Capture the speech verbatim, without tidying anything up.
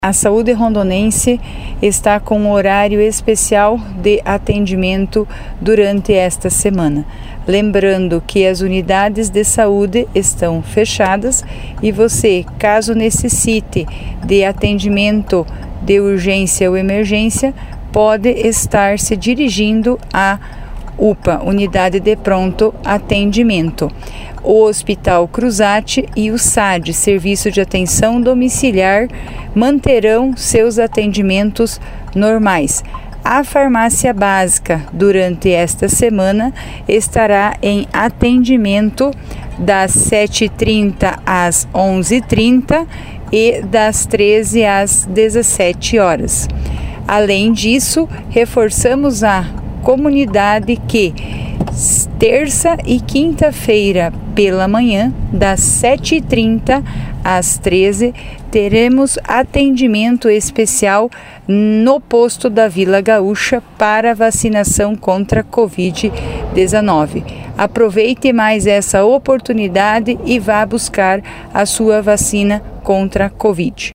A Saúde Rondonense está com um horário especial de atendimento durante esta semana. Lembrando que as unidades de saúde estão fechadas e você, caso necessite de atendimento de urgência ou emergência, pode estar se dirigindo à U P A, Unidade de Pronto Atendimento. O Hospital Cruzati e o S A D, Serviço de Atenção Domiciliar, manterão seus atendimentos normais. A farmácia básica, durante esta semana, estará em atendimento das sete e trinta às onze e trinta e das treze às dezessete horas. Além disso, reforçamos a comunidade que terça e quinta-feira pela manhã, das sete e trinta às treze, teremos atendimento especial no posto da Vila Gaúcha para vacinação contra a covid dezenove. Aproveite mais essa oportunidade e vá buscar a sua vacina contra a Covid.